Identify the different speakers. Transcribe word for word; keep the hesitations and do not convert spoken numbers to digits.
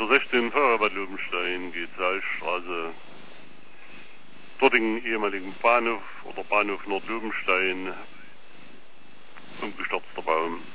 Speaker 1: zur sechzehn Feuerwehr Lobenstein, geht Saalstraße, dortigen ehemaligen Bahnhof oder Bahnhof Nordlobenstein, umgestürzter Baum.